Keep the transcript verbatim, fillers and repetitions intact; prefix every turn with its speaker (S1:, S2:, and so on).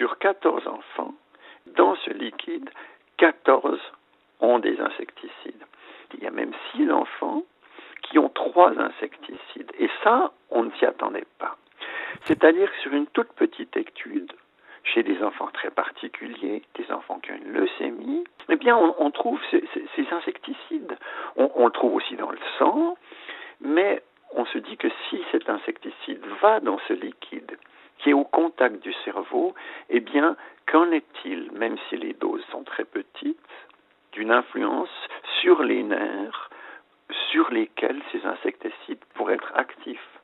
S1: sur quatorze enfants, dans ce liquide, quatorze ont des insecticides. Il y a même six enfants qui ont trois insecticides. Et ça, on ne s'y attendait pas. C'est-à-dire que sur une toute petite étude, chez des enfants très particuliers, des enfants qui ont une leucémie, eh bien, on, on trouve ces, ces, ces insecticides. On, on le trouve aussi dans le sang, mais on se dit que si cet insecticide va dans ce liquide, qui est au contact du cerveau, eh bien, qu'en est-il, même si les doses sont très petites, d'une influence sur les nerfs sur lesquels ces insecticides pourraient être actifs?